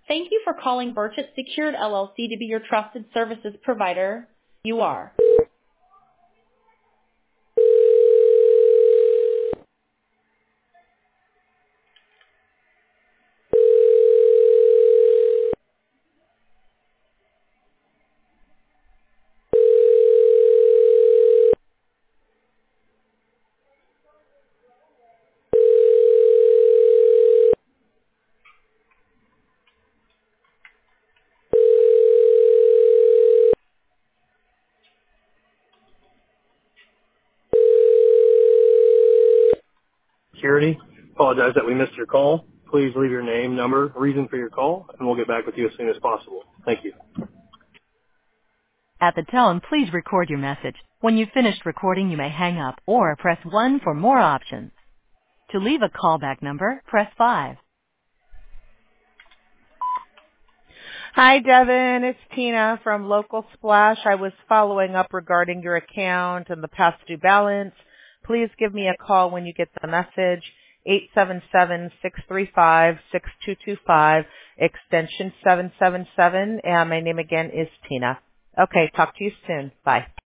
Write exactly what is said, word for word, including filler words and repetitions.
Thank you for calling Burchett Secured L L C to be your trusted services provider. You are. Security. Apologize that we missed your call. Please leave your name, number, reason for your call, and we'll get back with you as soon as possible. Thank you. At the tone, please record your message. When you've finished recording, you may hang up or press one for more options. To leave a callback number, press five. Hi, Devin. It's Tina from Local Splash. I was following up regarding your account and the past due balance. Please give me a call when you get the message. eight seven seven, six three five, six two two five, extension seven seven seven, and my name again is Tina. Okay, talk to you soon. Bye.